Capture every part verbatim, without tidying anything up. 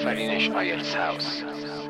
آفرینش آیلتس هاوس.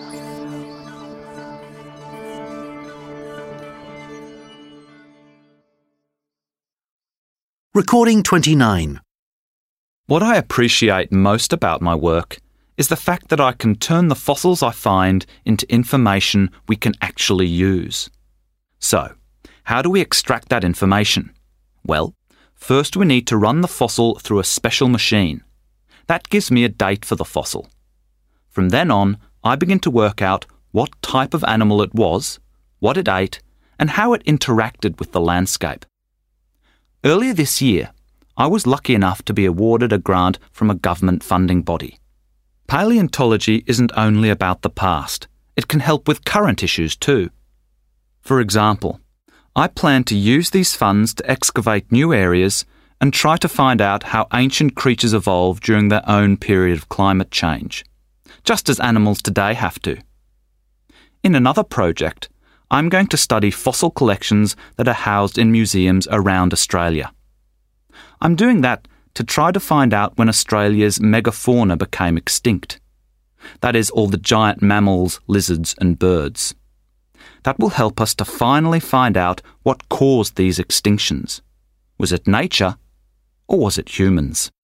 Recording twenty-nine. What I appreciate most about my work is the fact that I can turn the fossils I find into information we can actually use. So, how do we extract that information? Well, first we need to run the fossil through a special machine. That gives me a date for the fossil. From then on, I begin to work out what type of animal it was, what it ate, and how it interacted with the landscape. Earlier this year, I was lucky enough to be awarded a grant from a government funding body. Paleontology isn't only about the past, it can help with current issues too. For example, I plan to use these funds to excavate new areas and try to find out how ancient creatures evolved during their own period of climate change, just as animals today have to. In another project, I'm going to study fossil collections that are housed in museums around Australia. I'm doing that to try to find out when Australia's megafauna became extinct. That is, all the giant mammals, lizards and birds. That will help us to finally find out what caused these extinctions. Was it nature or was it humans?